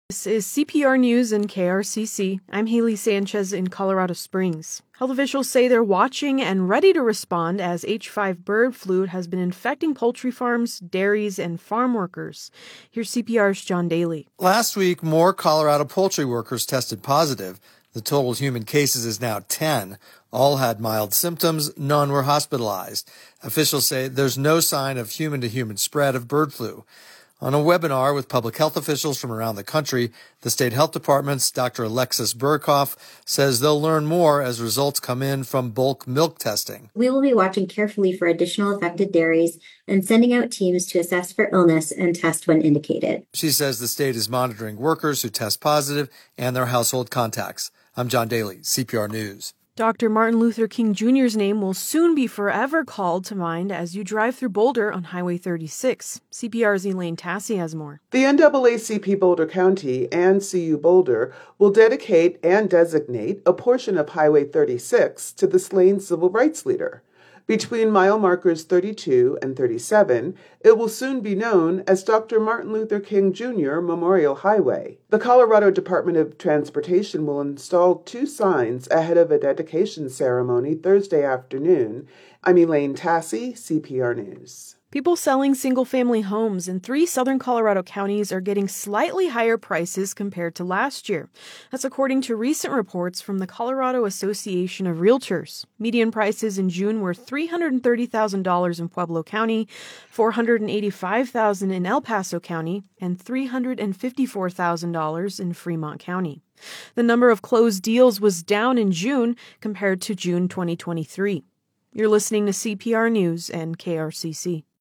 This is CPR News and KRCC. I'm Haley Sanchez in Colorado Springs. Health officials say they're watching and ready to respond as H5 bird flu has been infecting poultry farms, dairies, and farm workers. Here's CPR's John Daly. Last week, more Colorado poultry workers tested positive. The total human cases is now 10. All had mild symptoms. None were hospitalized. Officials say there's no sign of human-to-human spread of bird flu. On a webinar with public health officials from around the country, the state health department's Dr. Alexis Burkhoff says they'll learn more as results come in from bulk milk testing. We will be watching carefully for additional affected dairies and sending out teams to assess for illness and test when indicated. She says the state is monitoring workers who test positive and their household contacts. I'm John Daly, CPR News. Dr. Martin Luther King Jr.'s name will soon be forever called to mind as you drive through Boulder on Highway 36. CPR's Elaine Tassi has more. The NAACP Boulder County and CU Boulder will dedicate and designate a portion of Highway 36 to the slain civil rights leader. Between mile markers 32 and 37, it will soon be known as Dr. Martin Luther King Jr. Memorial Highway. The Colorado Department of Transportation will install 2 signs ahead of a dedication ceremony Thursday afternoon. I'm Elaine Tassi, CPR News. People selling single-family homes in 3 southern Colorado counties are getting slightly higher prices compared to last year. That's according to recent reports from the Colorado Association of Realtors. Median prices in June were $330,000 in Pueblo County, $485,000 in El Paso County, and $354,000 in Fremont County. The number of closed deals was down in June compared to June 2023. You're listening to CPR News and KRCC.